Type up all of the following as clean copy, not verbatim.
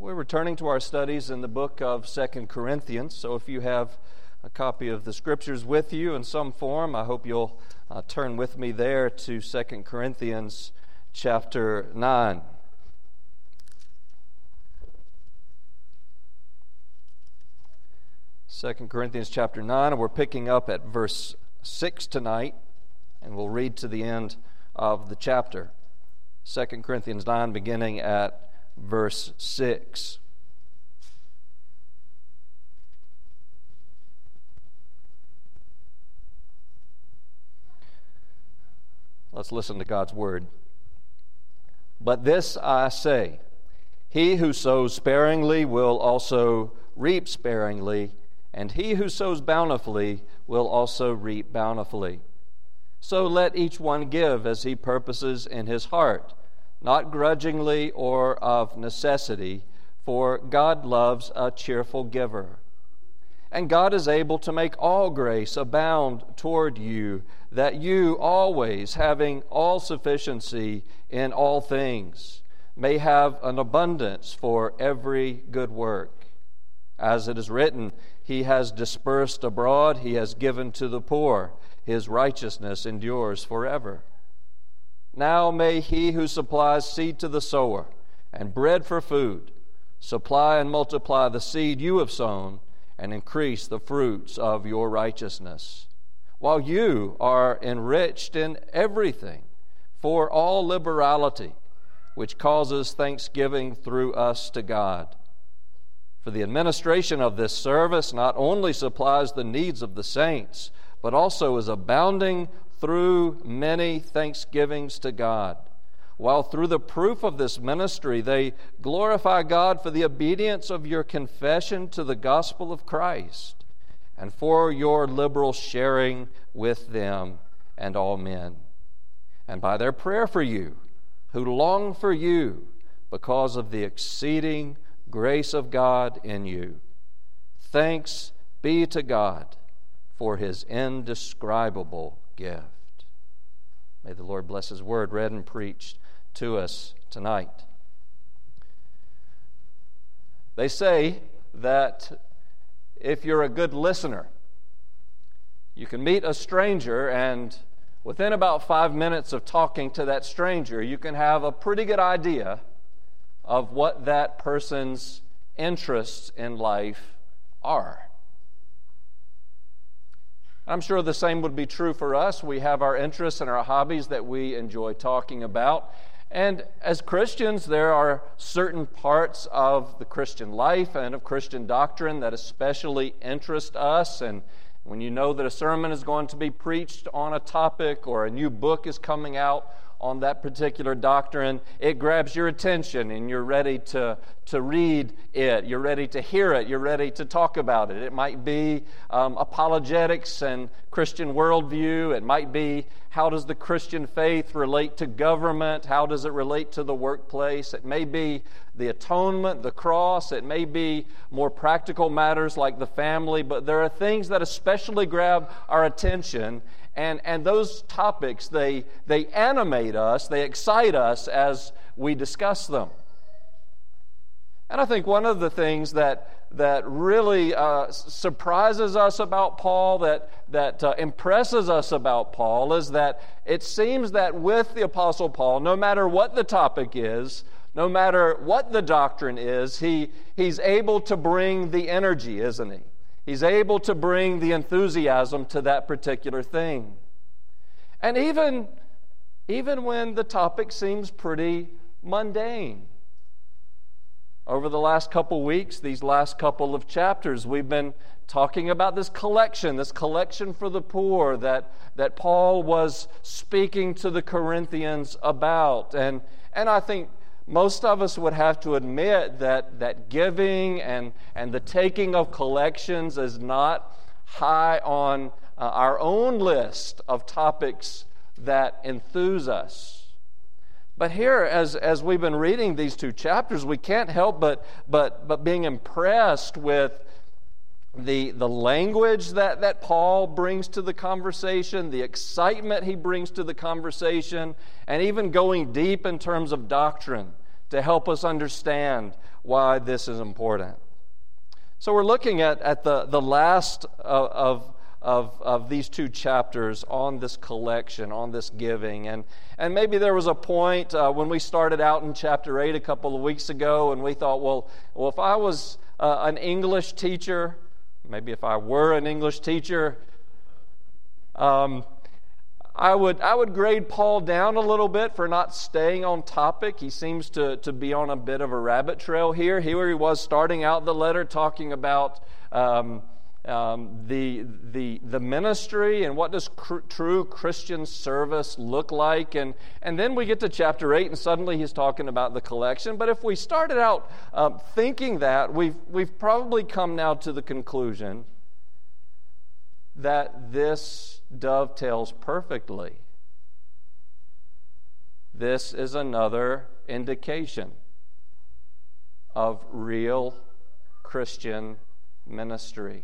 We're returning to our studies in the book of 2 Corinthians, so if you have a copy of the Scriptures with you in some form, I hope you'll turn with me there to 2 Corinthians chapter 9. Second Corinthians chapter 9, and we're picking up at verse 6 tonight, and we'll read to the end of the chapter. 2 Corinthians 9, beginning at verse 6. Let's listen to God's word. But this I say, he who sows sparingly will also reap sparingly, and he who sows bountifully will also reap bountifully. So let each one give as he purposes in his heart, not grudgingly or of necessity, for God loves a cheerful giver. And God is able to make all grace abound toward you, that you always, having all sufficiency in all things, may have an abundance for every good work. As it is written, He has dispersed abroad, He has given to the poor, His righteousness endures forever. Now may He who supplies seed to the sower and bread for food supply and multiply the seed you have sown and increase the fruits of your righteousness, while you are enriched in everything for all liberality, which causes thanksgiving through us to God. For the administration of this service not only supplies the needs of the saints, but also is abounding through many thanksgivings to God, while through the proof of this ministry they glorify God for the obedience of your confession to the gospel of Christ, and for your liberal sharing with them and all men, and by their prayer for you, who long for you because of the exceeding grace of God in you. Thanks be to God for His indescribable gift. May the Lord bless His word read and preached to us tonight. They say that if you're a good listener, you can meet a stranger, and within about 5 minutes of talking to that stranger, you can have a pretty good idea of what that person's interests in life are. I'm sure the same would be true for us. We have our interests and our hobbies that we enjoy talking about. And as Christians, there are certain parts of the Christian life and of Christian doctrine that especially interest us. And when you know that a sermon is going to be preached on a topic or a new book is coming out on that particular doctrine, it grabs your attention and you're ready to read it, you're ready to hear it, you're ready to talk about it. It might be apologetics and Christian worldview. It might be how does the Christian faith relate to government? How does it relate to the workplace? It may be the atonement, the cross. It may be more practical matters like the family, but there are things that especially grab our attention. And those topics, they animate us, they excite us as we discuss them. And I think one of the things that really surprises us about Paul, that impresses us about Paul, is that it seems that with the Apostle Paul, no matter what the topic is, no matter what the doctrine is, he's able to bring the energy, isn't he? He's able to bring the enthusiasm to that particular thing. And even when the topic seems pretty mundane. Over the last couple weeks, these last couple of chapters, we've been talking about this collection for the poor that Paul was speaking to the Corinthians about. And I think most of us would have to admit that giving and the taking of collections is not high on our own list of topics that enthuse us. But here, as we've been reading these two chapters, we can't help but being impressed with the language that Paul brings to the conversation, the excitement he brings to the conversation, and even going deep in terms of doctrine to help us understand why this is important. So we're looking at the last of these two chapters on this collection, on this giving. And maybe there was a point when we started out in chapter 8 a couple of weeks ago, and we thought, well if I was an English teacher, maybe if I were an English teacher, I would grade Paul down a little bit for not staying on topic. He seems to be on a bit of a rabbit trail here. Here he was starting out the letter talking about the ministry and what does true Christian service look like, and then we get to chapter 8 and suddenly he's talking about the collection. But if we started out thinking that, we've probably come now to the conclusion that this dovetails perfectly. This is another indication of real Christian ministry.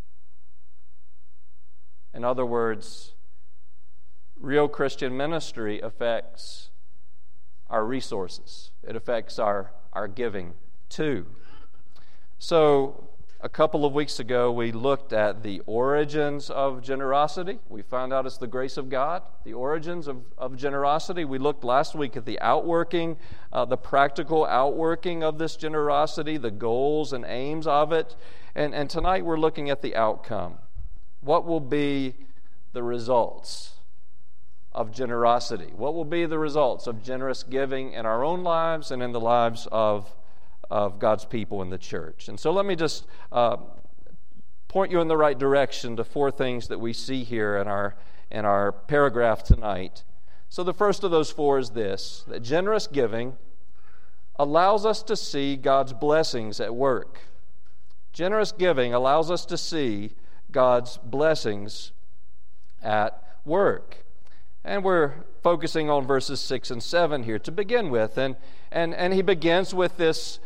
In other words, real Christian ministry affects our resources. It affects our giving too. So, a couple of weeks ago, we looked at the origins of generosity. We found out it's the grace of God, the origins of generosity. We looked last week at the outworking, the practical outworking of this generosity, the goals and aims of it. And tonight we're looking at the outcome. What will be the results of generosity? What will be the results of generous giving in our own lives and in the lives of God's people in the church? And so let me just point you in the right direction to four things that we see here in our paragraph tonight. So the first of those four is this: that generous giving allows us to see God's blessings at work. Generous giving allows us to see God's blessings at work. And we're focusing on verses 6 and 7 here to begin with. And he begins with this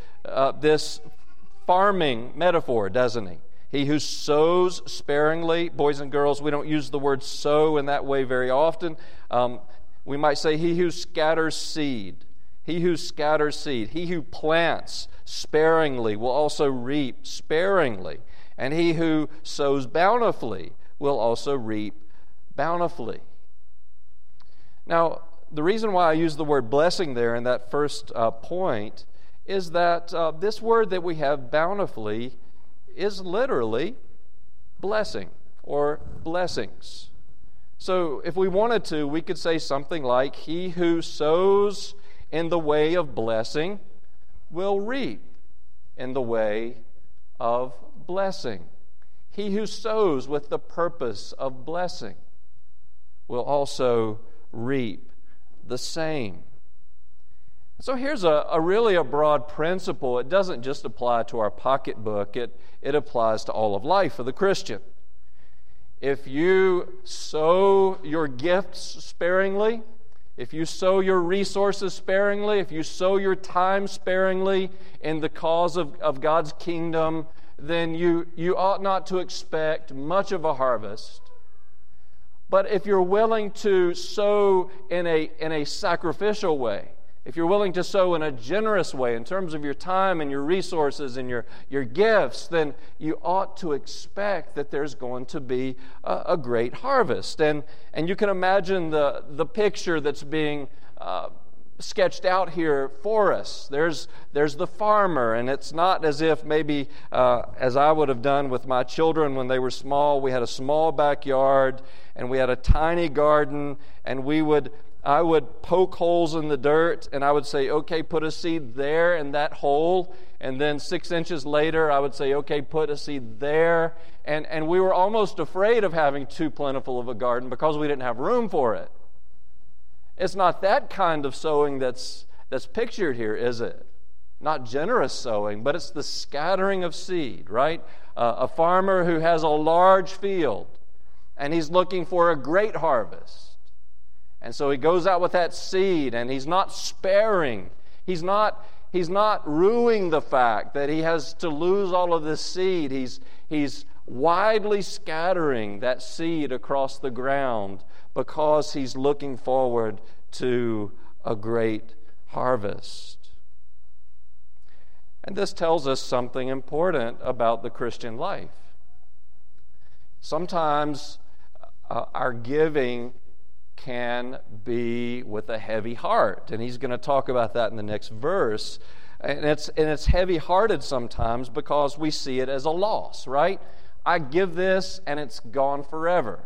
farming metaphor, doesn't he? He who sows sparingly. Boys and girls, we don't use the word sow in that way very often. We might say he who scatters seed. He who scatters seed. He who plants sparingly will also reap sparingly. And he who sows bountifully will also reap bountifully. Now, the reason why I use the word blessing there in that first point is that this word that we have, bountifully, is literally blessing or blessings. So if we wanted to, we could say something like, he who sows in the way of blessing will reap in the way of blessing. He who sows with the purpose of blessing will also reap the same. So here's a really broad principle. It doesn't just apply to our pocketbook. It applies to all of life for the Christian. If you sow your gifts sparingly, if you sow your resources sparingly, if you sow your time sparingly in the cause of God's kingdom, then you ought not to expect much of a harvest. But if you're willing to sow in a sacrificial way, if you're willing to sow in a generous way in terms of your time and your resources and your gifts, then you ought to expect that there's going to be a great harvest. And you can imagine the picture that's being sketched out here for us. There's the farmer, and it's not as if maybe as I would have done with my children when they were small. We had a small backyard and we had a tiny garden, and I would poke holes in the dirt, and I would say, okay, put a seed there in that hole, and then 6 inches later I would say, okay, put a seed there, and we were almost afraid of having too plentiful of a garden because we didn't have room for it. It's not that kind of sowing that's pictured here, is it? Not generous sowing, but it's the scattering of seed, right? A farmer who has a large field, and he's looking for a great harvest. And so he goes out with that seed, and he's not sparing. He's not ruing the fact that he has to lose all of this seed. He's widely scattering that seed across the ground because he's looking forward to a great harvest. And this tells us something important about the Christian life. Sometimes our giving can be with a heavy heart, and he's going to talk about that in the next verse. And it's heavy-hearted sometimes because we see it as a loss, right? I give this and it's gone forever.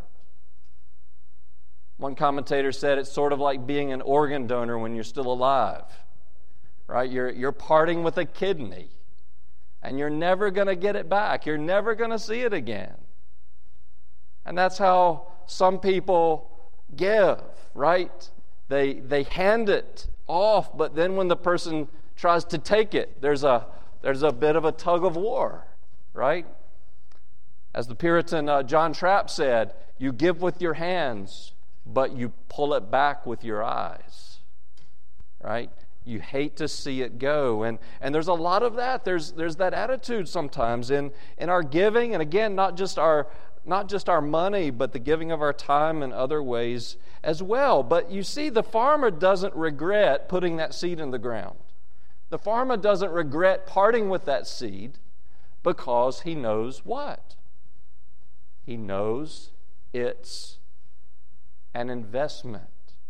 One commentator said it's sort of like being an organ donor when you're still alive, right? You're parting with a kidney, and you're never going to get it back. You're never going to see it again. And that's how some people give, right? They hand it off, but then when the person tries to take it, there's a bit of a tug of war, right? As the Puritan John Trapp said, you give with your hands, but you pull it back with your eyes, right? You hate to see it go. And there's a lot of that. There's that attitude sometimes in our giving, and again, not just our money, but the giving of our time and other ways as well. But you see, the farmer doesn't regret putting that seed in the ground. The farmer doesn't regret parting with that seed because he knows what? He knows it's an investment.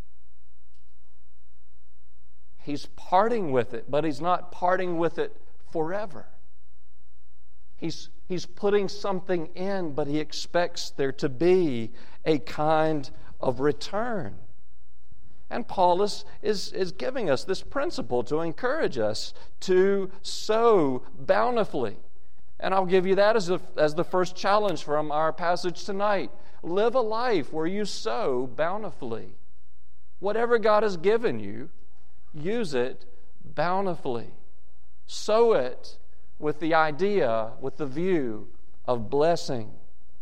He's parting with it, but he's not parting with it forever. He's putting something in, but he expects there to be a kind of return. And Paul is giving us this principle to encourage us to sow bountifully. And I'll give you that as the first challenge from our passage tonight. Live a life where you sow bountifully. Whatever God has given you, use it bountifully. Sow it with the idea, with the view of blessing.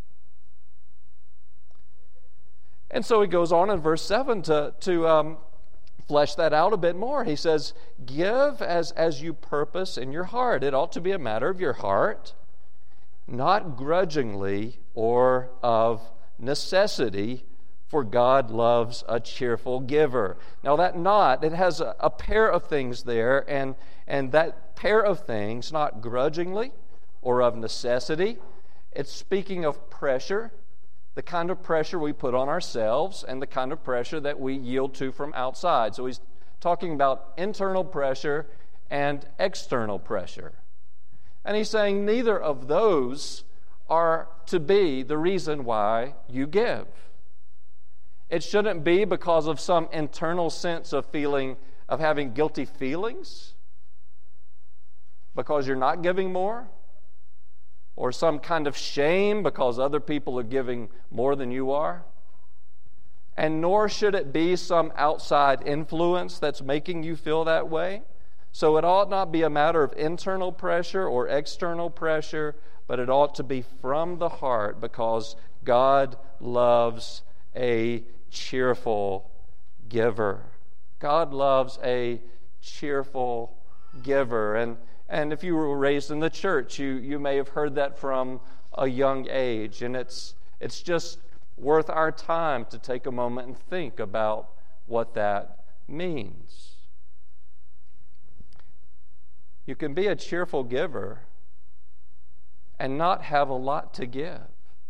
And so he goes on in verse 7 to flesh that out a bit more. He says, give as you purpose in your heart. It ought to be a matter of your heart, not grudgingly or of necessity, for God loves a cheerful giver. Now that not, it has a pair of things there, and that pair of things, not grudgingly or of necessity, it's speaking of pressure, the kind of pressure we put on ourselves and the kind of pressure that we yield to from outside. So he's talking about internal pressure and external pressure. And he's saying neither of those are to be the reason why you give. It shouldn't be because of some internal sense of having guilty feelings because you're not giving more, or some kind of shame because other people are giving more than you are. And nor should it be some outside influence that's making you feel that way. So it ought not be a matter of internal pressure or external pressure, but it ought to be from the heart, because God loves a cheerful giver. God loves a cheerful giver. And if you were raised in the church, you may have heard that from a young age. And it's just worth our time to take a moment and think about what that means. You can be a cheerful giver and not have a lot to give.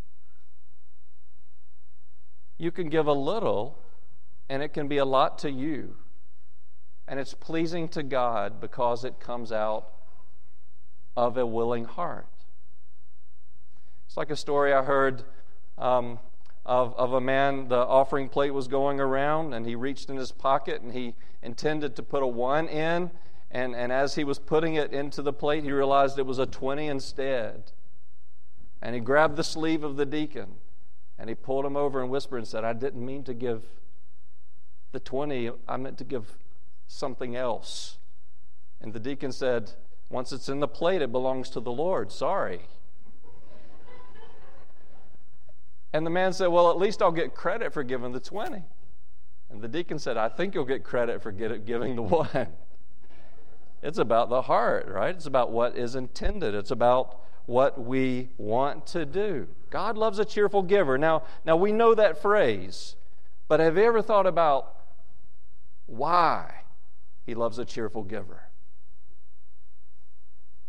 You can give a little, and it can be a lot to you. And it's pleasing to God because it comes out of a willing heart. It's like a story I heard of a man. The offering plate was going around, and he reached in his pocket, and he intended to put a 1 in, and as he was putting it into the plate, he realized it was a 20 instead. And he grabbed the sleeve of the deacon, and he pulled him over and whispered and said, I didn't mean to give the 20, I meant to give something else. And the deacon said, once it's in the plate, it belongs to the Lord. Sorry. And the man said, well, at least I'll get credit for giving the 20. And the deacon said, I think you'll get credit for giving the 1. It's about the heart, right? It's about what is intended. It's about what we want to do. God loves a cheerful giver. Now we know that phrase, but have you ever thought about why He loves a cheerful giver?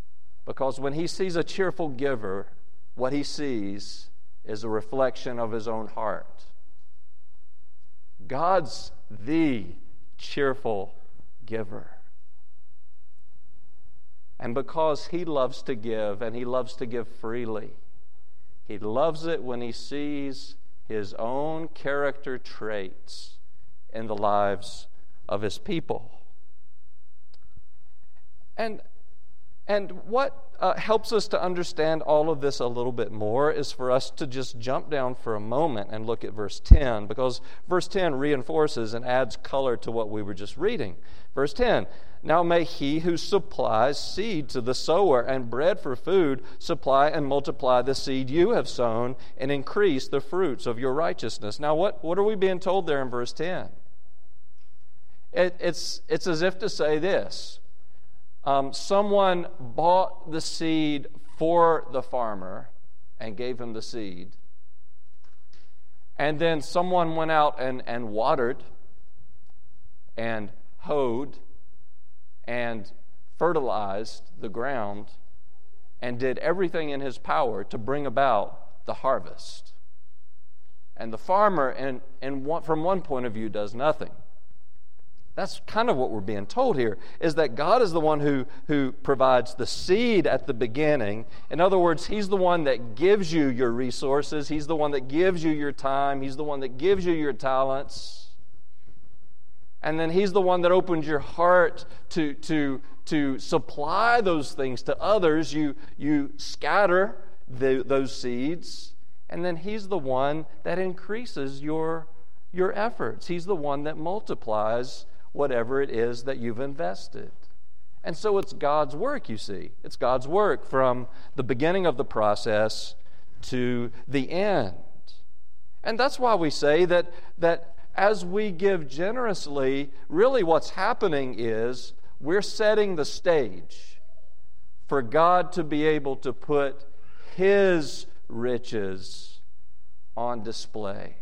Because when he sees a cheerful giver, what he sees is a reflection of his own heart. God's the cheerful giver. And because he loves to give, and he loves to give freely, he loves it when he sees his own character traits in the lives of his people. And what helps us to understand all of this a little bit more is for us to just jump down for a moment and look at verse 10, because verse 10 reinforces and adds color to what we were just reading. Verse 10, now may he who supplies seed to the sower and bread for food supply and multiply the seed you have sown and increase the fruits of your righteousness. Now what are we being told there in verse 10? It's as if to say this. Someone bought the seed for the farmer and gave him the seed. And then someone went out and watered and hoed and fertilized the ground and did everything in his power to bring about the harvest. And the farmer, from one point of view, does nothing. That's kind of what we're being told here, is that God is the one who provides the seed at the beginning. In other words, he's the one that gives you your resources. He's the one that gives you your time. He's the one that gives you your talents. And then he's the one that opens your heart to supply those things to others. You scatter those seeds, and then he's the one that increases your efforts. He's the one that multiplies whatever it is that you've invested. And so it's God's work, you see. It's God's work from the beginning of the process to the end. And that's why we say that as we give generously, really what's happening is we're setting the stage for God to be able to put his riches on display.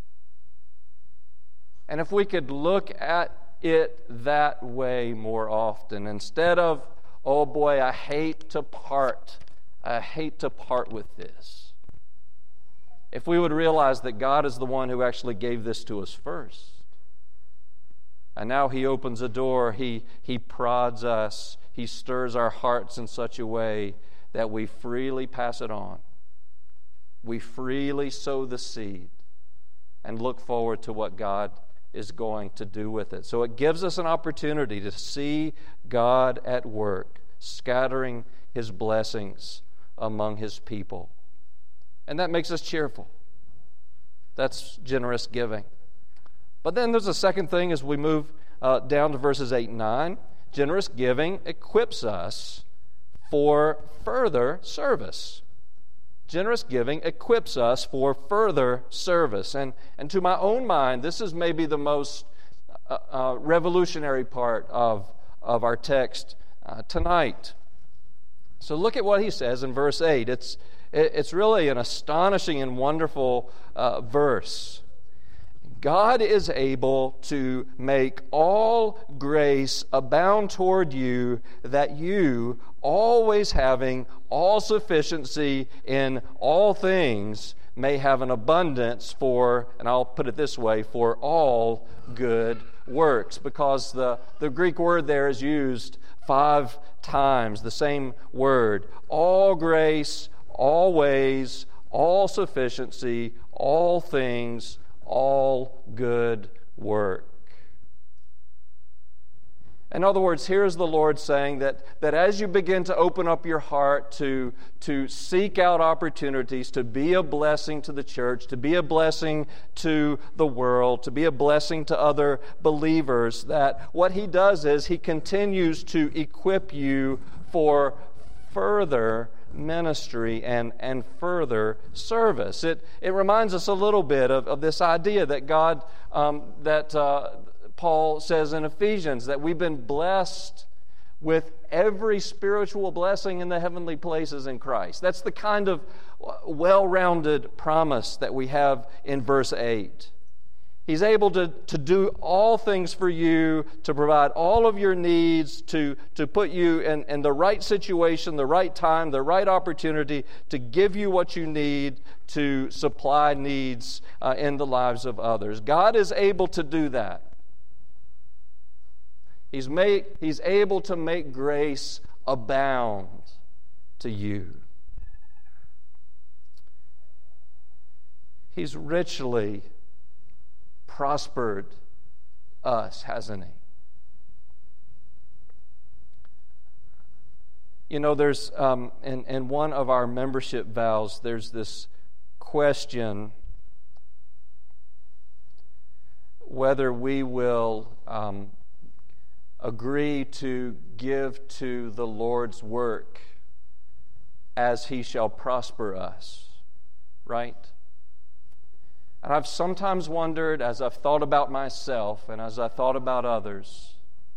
And if we could look at it that way more often, instead of, oh boy, I hate to part with this. If we would realize that God is the one who actually gave this to us first, and now he opens a door, he prods us, he stirs our hearts in such a way that we freely pass it on. We freely sow the seed and look forward to what God is going to do with it. So it gives us an opportunity to see God at work, scattering his blessings among his people. And that makes us cheerful. That's generous giving. But then there's a second thing as we move down to verses 8 and 9. Generous giving equips us for further service. Generous giving equips us for further service. And to my own mind, this is maybe the most revolutionary part of our text tonight. So look at what he says in verse 8. It's really an astonishing and wonderful verse. God is able to make all grace abound toward you, that you, always having all sufficiency in all things, may have an abundance for, and I'll put it this way, for all good works. Because the Greek word there is used 5 times, the same word. All grace, always, all sufficiency, all things, all good work. In other words, here's the Lord saying that as you begin to open up your heart to seek out opportunities to be a blessing to the church, to be a blessing to the world, to be a blessing to other believers, that what he does is he continues to equip you for further ministry and further service. It reminds us a little bit of this idea that God, Paul says in Ephesians, that we've been blessed with every spiritual blessing in the heavenly places in Christ. That's the kind of well-rounded promise that we have in verse 8. He's able to do all things for you, to provide all of your needs, to put you in the right situation, the right time, the right opportunity, to give you what you need to supply needs in the lives of others. God is able to do that. He's able to make grace abound to you. He's richly prospered us, hasn't He? You know, there's in one of our membership vows, there's this question whether we will agree to give to the Lord's work as He shall prosper us, right? And I've sometimes wondered, as I've thought about myself and as I thought about others,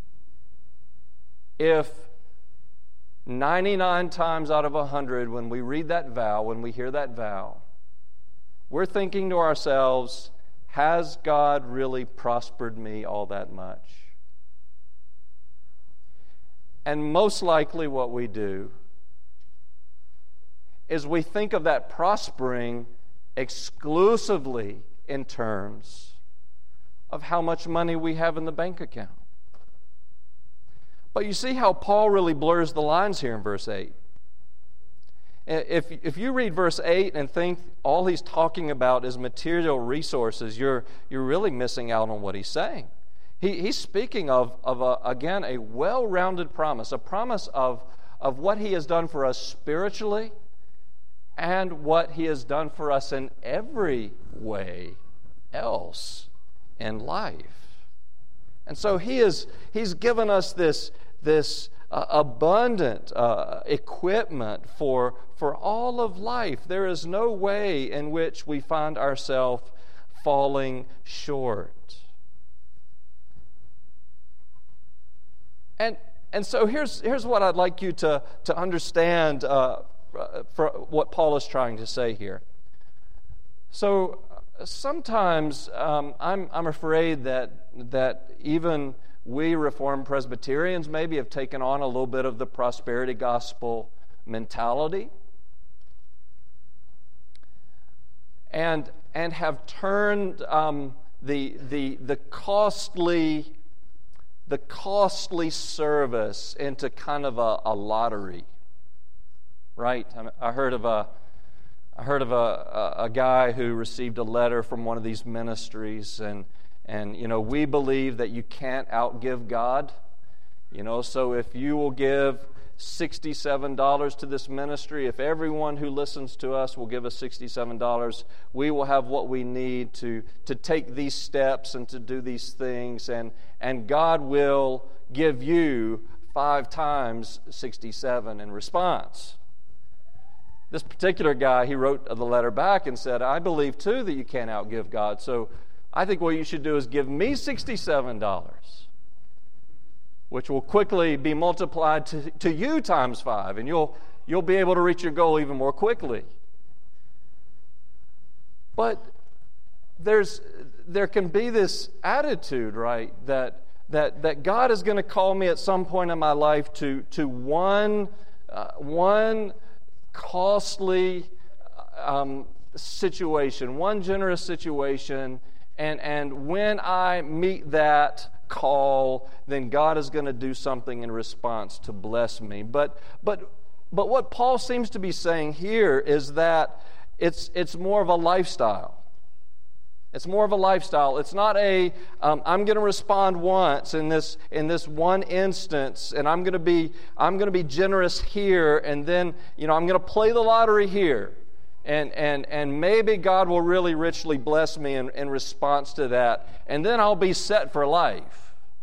if 99 times out of 100 when we read that vow, when we hear that vow, we're thinking to ourselves, has God really prospered me all that much? And most likely what we do is we think of that prospering exclusively in terms of how much money we have in the bank account. But you see how Paul really blurs the lines here in verse 8. If you read verse 8 and think all he's talking about is material resources, you're really missing out on what he's saying. He's speaking of again, a well-rounded promise, a promise of what He has done for us spiritually and what He has done for us in every way else in life. And so He's given us this abundant equipment for all of life. There is no way in which we find ourselves falling short. And so here's what I'd like you to understand for what Paul is trying to say here. So sometimes I'm afraid that even we Reformed Presbyterians maybe have taken on a little bit of the prosperity gospel mentality and have turned the costly service into kind of a lottery, right? I heard of a guy who received a letter from one of these ministries, and you know, we believe that you can't outgive God. You know, so if you will give $67 to this ministry, if everyone who listens to us will give us $67, we will have what we need to take these steps and to do these things, and God will give you 5 times 67 in response. This particular guy, he wrote the letter back and said, I believe too that you can't outgive God, so I think what you should do is give me $67, which will quickly be multiplied to you times 5, and you'll be able to reach your goal even more quickly. But there can be this attitude, right, that God is going to call me at some point in my life to one costly situation, one generous situation, and when I meet that call, then God is going to do something in response to bless me. But what Paul seems to be saying here is that it's more of a lifestyle. It's more of a lifestyle. It's not I'm going to respond once in this one instance, and I'm going to be generous here, and then I'm going to play the lottery here, and maybe God will really richly bless me in response to that, and then I'll be set for life.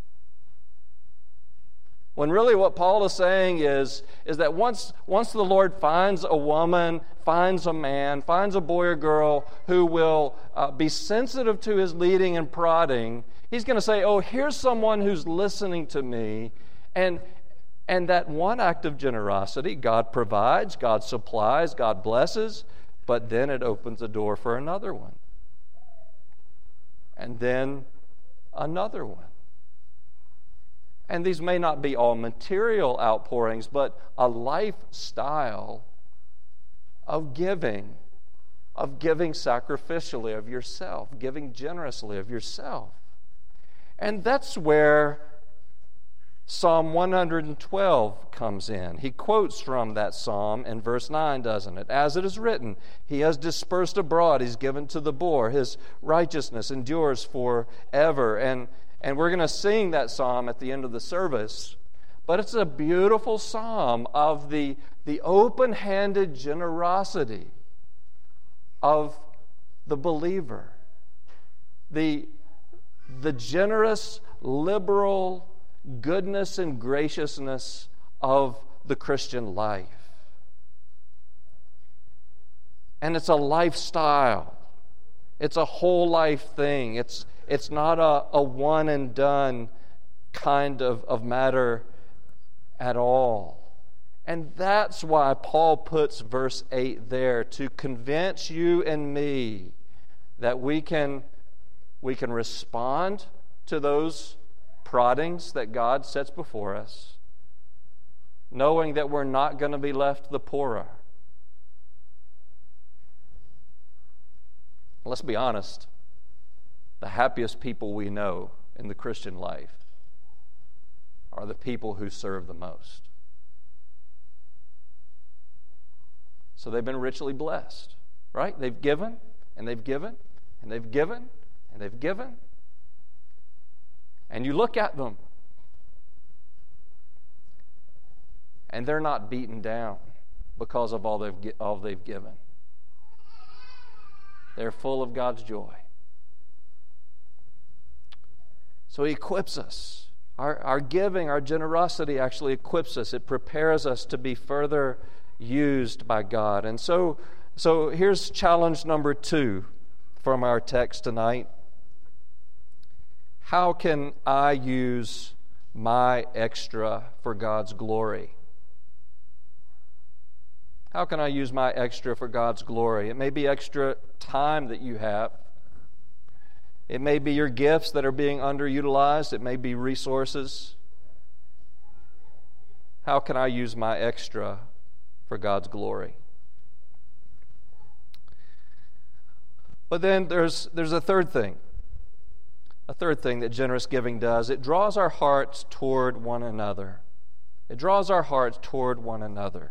When really what Paul is saying is that once the Lord finds a woman, finds a man, finds a boy or girl who will be sensitive to His leading and prodding, He's going to say, oh, here's someone who's listening to me. And that one act of generosity, God provides, God supplies, God blesses, but then it opens the door for another one. and then another one. And these may not be all material outpourings, but a lifestyle of giving sacrificially of yourself, giving generously of yourself. And that's where Psalm 112 comes in. He quotes from that psalm in verse 9, doesn't it? As it is written, He has dispersed abroad, He's given to the poor. His righteousness endures forever. And we're going to sing that psalm at the end of the service. But it's a beautiful psalm of the open-handed generosity of the believer. The generous, liberal goodness and graciousness of the Christian life. And it's a lifestyle. It's a whole life thing. It's not a one and done kind of matter at all. And that's why Paul puts verse 8 there, to convince you and me that we can respond to those proddings that God sets before us, knowing that we're not going to be left the poorer. Let's be honest, the happiest people we know in the Christian life are the people who serve the most. So they've been richly blessed, right? They've given, and they've given, and they've given, and they've given. And you look at them, and they're not beaten down because of all they've given. They're full of God's joy. So He equips us. Our giving, our generosity actually equips us. It prepares us to be further used by God. And so here's challenge number 2 from our text tonight. How can I use my extra for God's glory? How can I use my extra for God's glory? It may be extra time that you have. It may be your gifts that are being underutilized. It may be resources. How can I use my extra for God's glory? But then there's a third thing. A third thing that generous giving does, it draws our hearts toward one another. It draws our hearts toward one another.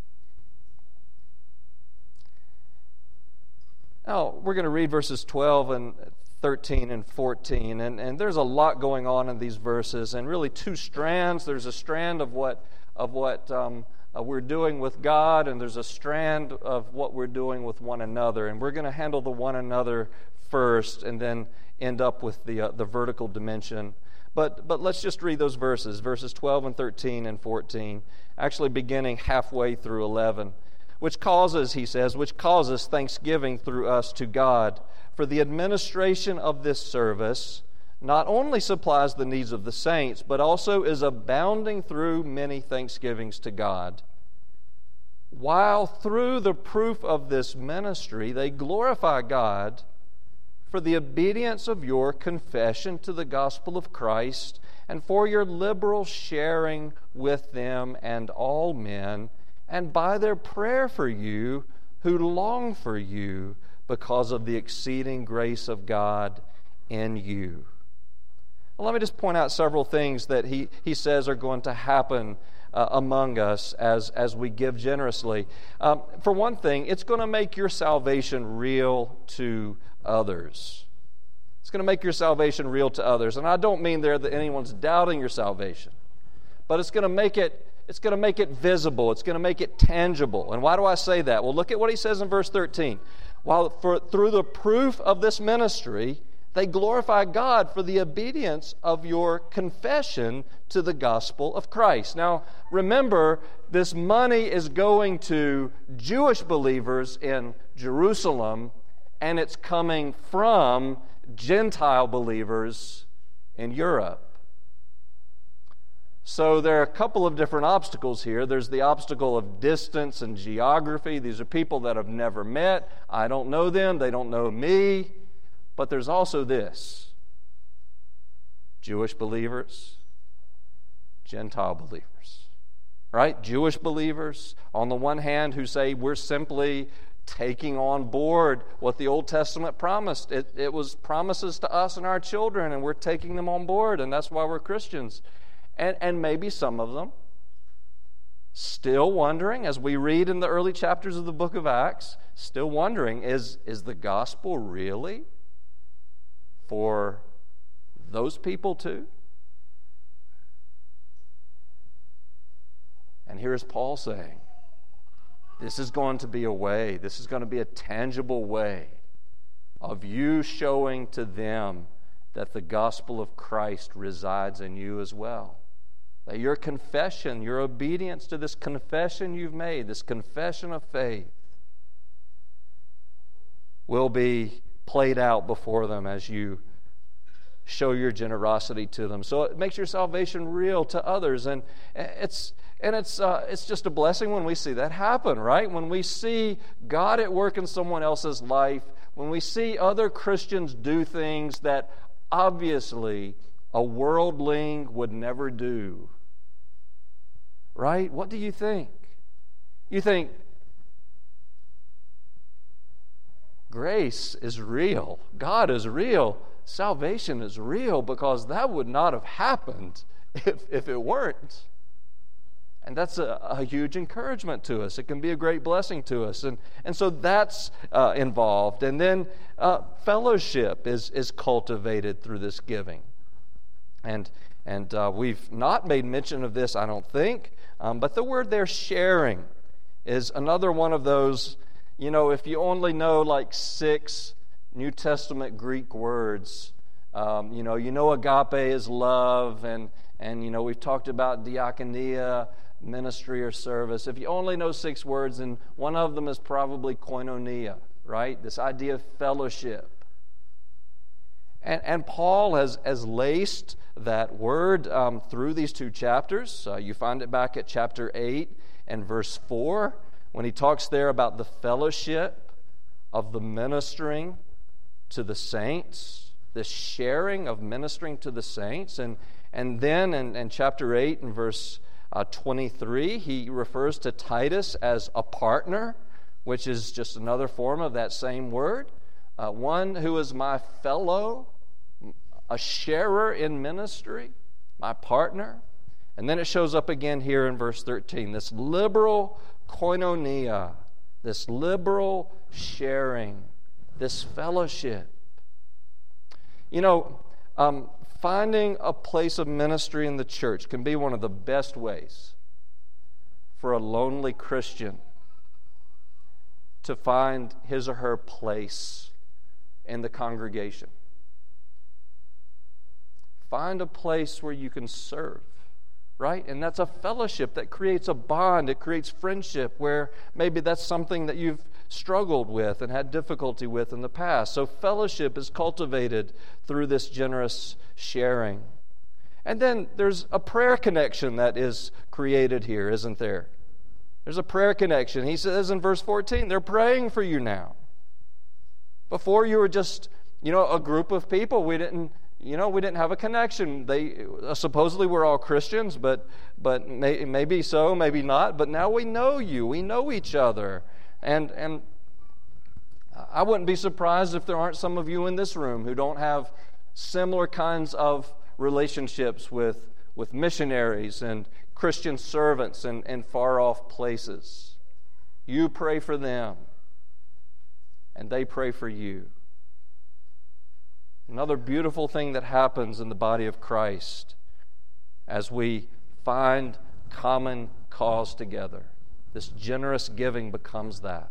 Now, we're going to read verses 12 and 13 and 14, and there's a lot going on in these verses, and really 2 strands. There's a strand of what we're doing with God, and there's a strand of what we're doing with one another. And we're going to handle the one another first, and then end up with the vertical dimension. But let's just read those verses 12 and 13 and 14, actually beginning halfway through 11, which causes thanksgiving through us to God, for the administration of this service not only supplies the needs of the saints, but also is abounding through many thanksgivings to God, while through the proof of this ministry they glorify God for the obedience of your confession to the gospel of Christ, and for your liberal sharing with them and all men, and by their prayer for you who long for you because of the exceeding grace of God in you. Well, let me just point out several things that he says are going to happen among us as we give generously. For one thing, it's going to make your salvation real to others. It's going to make your salvation real to others. And I don't mean there that anyone's doubting your salvation, but it's going to make it visible. It's going to make it tangible. And why do I say that? Well, look at what he says in verse 13. Through the proof of this ministry, they glorify God for the obedience of your confession to the gospel of Christ. Now, remember, this money is going to Jewish believers in Jerusalem, and it's coming from Gentile believers in Europe. So there are a couple of different obstacles here. There's the obstacle of distance and geography. These are people that I've never met. I don't know them. They don't know me. But there's also this: Jewish believers, Gentile believers, right? Jewish believers, on the one hand, who say we're simply taking on board what the Old Testament promised. It was promises to us and our children, and we're taking them on board, and that's why we're Christians. And maybe some of them still wondering, as we read in the early chapters of the book of Acts, still wondering, is the gospel really for those people too? And here's Paul saying, this is going to be a way, this is going to be a tangible way of you showing to them that the gospel of Christ resides in you as well. That your confession, your obedience to this confession you've made, this confession of faith, will be played out before them as you show your generosity to them. So it makes your salvation real to others, and it's just a blessing when we see that happen, right? When we see God at work in someone else's life, when we see other Christians do things that obviously a worldling would never do, right? What do you think? You think grace is real, God is real, salvation is real, because that would not have happened if it weren't. And that's a huge encouragement to us. It can be a great blessing to us. And so that's involved. And then fellowship is cultivated through this giving. And we've not made mention of this, I don't think, but the word there, sharing, is another one of those, if you only know like 6 New Testament Greek words, you know agape is love, and we've talked about diakonia, ministry or service. If you only know 6 words, and one of them is probably koinonia, right? This idea of fellowship. And Paul has laced that word through these 2 chapters. You find it back at chapter 8 and verse 4, when he talks there about the fellowship of the ministering to the saints, the sharing of ministering to the saints. And then in chapter 8 and verse 23, he refers to Titus as a partner, which is just another form of that same word. One who is my fellow, a sharer in ministry, my partner. And then it shows up again here in verse 13, this liberal koinonia, this liberal sharing, this fellowship. Finding a place of ministry in the church can be one of the best ways for a lonely Christian to find his or her place in the congregation. Find a place where you can serve, right? And that's a fellowship that creates a bond. It creates friendship, where maybe that's something that you've struggled with and had difficulty with in the past. So fellowship is cultivated through this generous sharing. And then there's a prayer connection that is created here, isn't there? There's a prayer connection. He says in verse 14, they're praying for you now. Before you were just, a group of people. We didn't have a connection. They supposedly we're all Christians, but maybe so, maybe not. But now we know you. We know each other. And I wouldn't be surprised if there aren't some of you in this room who don't have similar kinds of relationships with missionaries and Christian servants in far-off places. You pray for them, and they pray for you. Another beautiful thing that happens in the body of Christ as we find common cause together. This generous giving becomes that.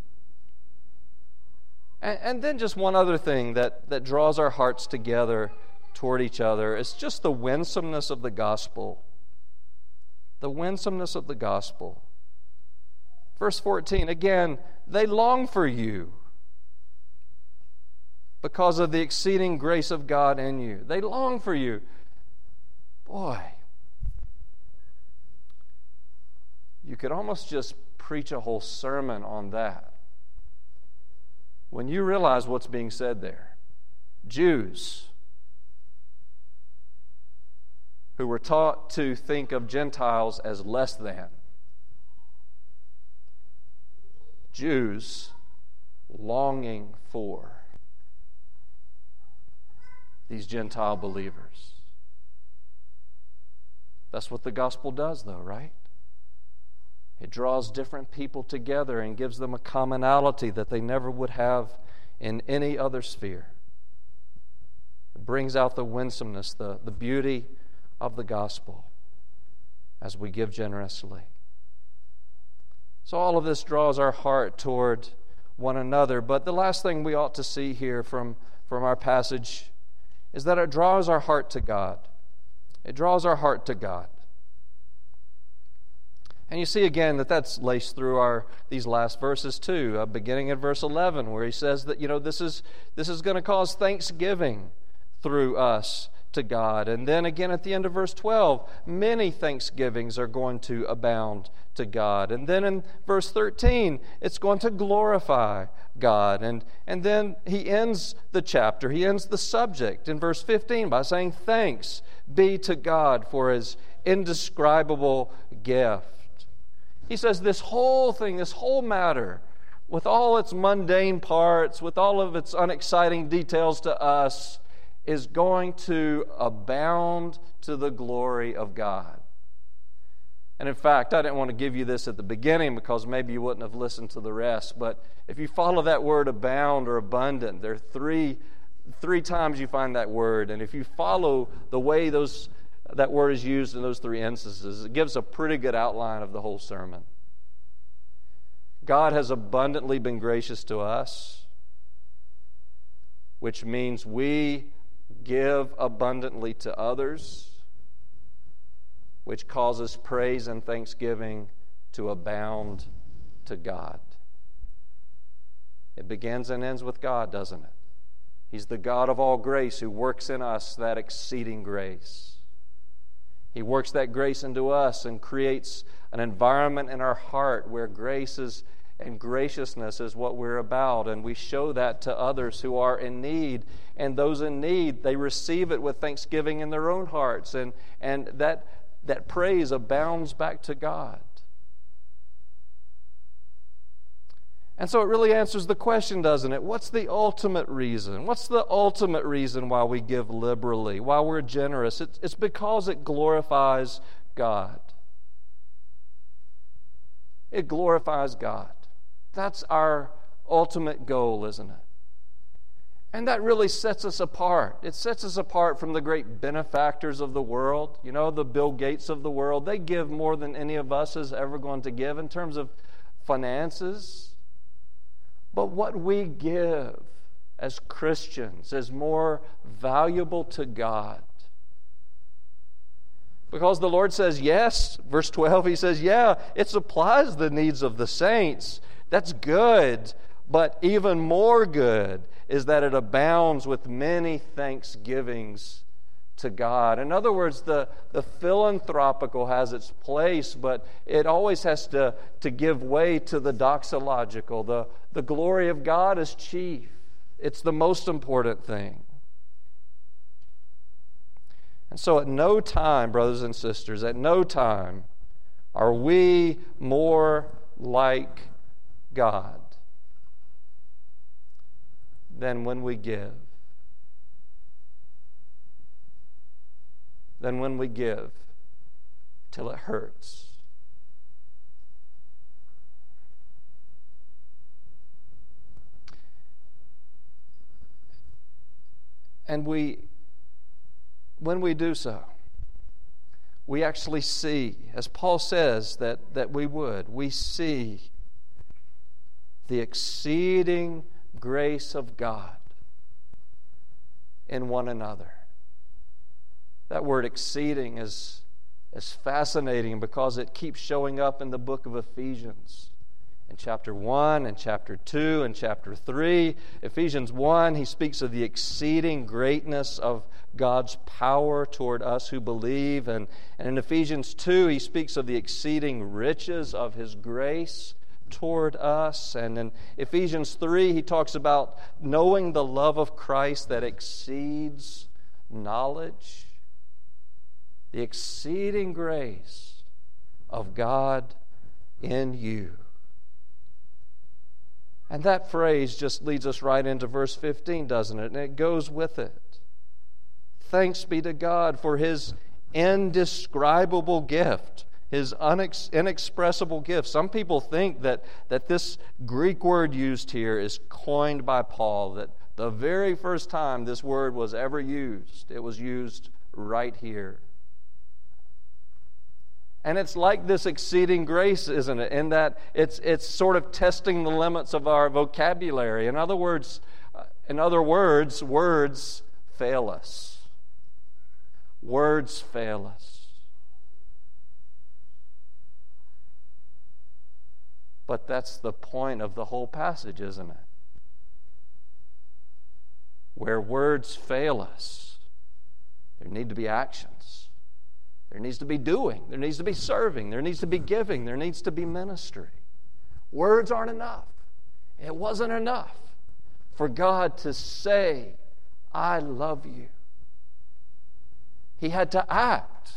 And then just one other thing that draws our hearts together toward each other is just the winsomeness of the gospel. The winsomeness of the gospel. Verse 14, again, they long for you because of the exceeding grace of God in you. They long for you. Boy, you could almost just preach a whole sermon on that when you realize what's being said there. Jews who were taught to think of Gentiles as less than. Jews longing for these Gentile believers. That's what the gospel does, though, right? It draws different people together and gives them a commonality that they never would have in any other sphere. It brings out the winsomeness, the beauty of the gospel as we give generously. So all of this draws our heart toward one another. But the last thing we ought to see here from our passage is that it draws our heart to God. It draws our heart to God. And you see again that that's laced through these last verses too, beginning at verse 11, where he says that this is going to cause thanksgiving through us to God. And then again at the end of verse 12, many thanksgivings are going to abound to God. And then in verse 13, it's going to glorify God. And then he ends the chapter, he ends the subject in verse 15 by saying, "Thanks be to God for his indescribable gift." He says this whole thing, this whole matter, with all its mundane parts, with all of its unexciting details to us, is going to abound to the glory of God. And in fact, I didn't want to give you this at the beginning because maybe you wouldn't have listened to the rest, but if you follow that word abound or abundant, there are three times you find that word, and if you follow the way that word is used in those three instances, it gives a pretty good outline of the whole sermon. God has abundantly been gracious to us, which means we give abundantly to others, which causes praise and thanksgiving to abound to God. It begins and ends with God, doesn't it? He's the God of all grace who works in us that exceeding grace. He works that grace into us and creates an environment in our heart where grace and graciousness is what we're about, and we show that to others who are in need. And those in need, they receive it with thanksgiving in their own hearts, and that praise abounds back to God. And so it really answers the question, doesn't it? What's the ultimate reason? What's the ultimate reason why we give liberally, why we're generous? It's because it glorifies God. It glorifies God. That's our ultimate goal, isn't it? And that really sets us apart. It sets us apart from the great benefactors of the world. The Bill Gates of the world. They give more than any of us is ever going to give in terms of finances. But what we give as Christians is more valuable to God. Because the Lord says, yes, verse 12, he says, yeah, it supplies the needs of the saints. That's good, but even more good is that it abounds with many thanksgivings to God. In other words, the philanthropical has its place, but it always has to give way to the doxological. The glory of God is chief. It's the most important thing. And so at no time, brothers and sisters, at no time are we more like God than when we give. Than when we give till it hurts. And when we do so, we actually see, as Paul says that we see the exceeding grace of God in one another. That word exceeding is fascinating because it keeps showing up in the book of Ephesians. In chapter 1 and chapter 2 and chapter 3. Ephesians 1, he speaks of the exceeding greatness of God's power toward us who believe. And in Ephesians 2, he speaks of the exceeding riches of his grace toward us. And in Ephesians 3, he talks about knowing the love of Christ that exceeds knowledge, the exceeding grace of God in you. And that phrase just leads us right into verse 15, doesn't it? And it goes with it. Thanks be to God for His indescribable gift, His inexpressible gift. Some people think that this Greek word used here is coined by Paul, that the very first time this word was ever used, it was used right here. And it's like this exceeding grace, isn't it? In that it's sort of testing the limits of our vocabulary. In other words, words fail us. Words fail us. But that's the point of the whole passage, isn't it? Where words fail us, there need to be actions. There needs to be doing. There needs to be serving. There needs to be giving. There needs to be ministry. Words aren't enough. It wasn't enough for God to say, I love you. He had to act.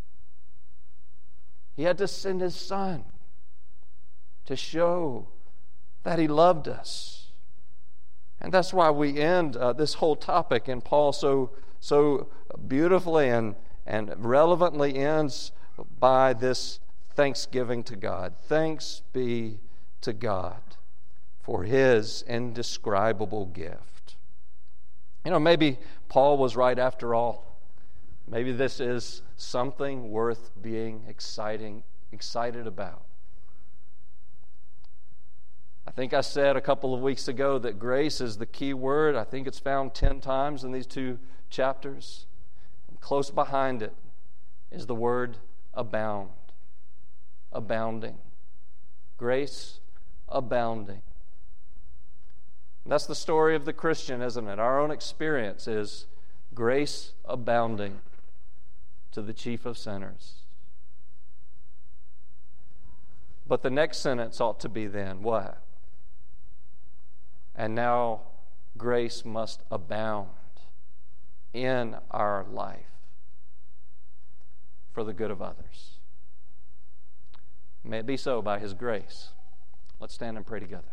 He had to send His Son to show that He loved us. And that's why we end this whole topic, and Paul so beautifully and relevantly ends by this thanksgiving to God. Thanks be to God for His indescribable gift. Maybe Paul was right after all. Maybe this is something worth being excited about. I think I said a couple of weeks ago that grace is the key word. I think it's found 10 times in these 2 chapters. And close behind it is the word abound. Abounding. Grace abounding. And that's the story of the Christian, isn't it? Our own experience is grace abounding to the chief of sinners. But the next sentence ought to be then, what? And now grace must abound in our life for the good of others. May it be so by His grace. Let's stand and pray together.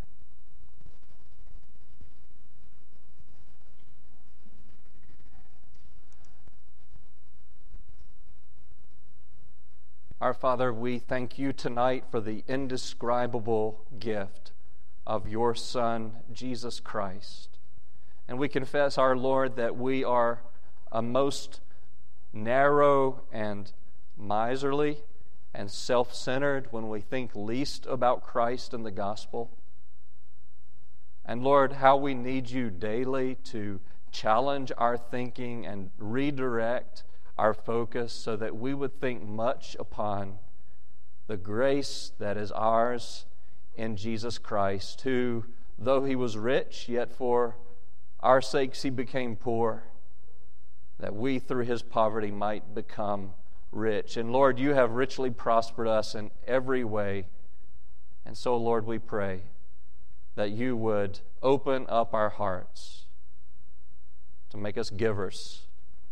Our Father, we thank You tonight for the indescribable gift of Your Son, Jesus Christ. And we confess, our Lord, that we are a most narrow and miserly and self-centered when we think least about Christ and the gospel. And Lord, how we need You daily to challenge our thinking and redirect our focus so that we would think much upon the grace that is ours in Jesus Christ, who, though He was rich, yet for our sakes He became poor, that we through His poverty might become rich. And Lord, You have richly prospered us in every way. And so, Lord, we pray that You would open up our hearts to make us givers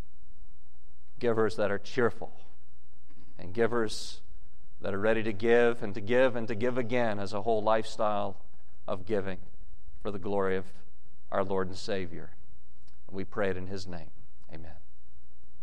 that are cheerful, and givers that are ready to give and to give and to give again as a whole lifestyle of giving for the glory of our Lord and Savior. And we pray it in His name. Amen.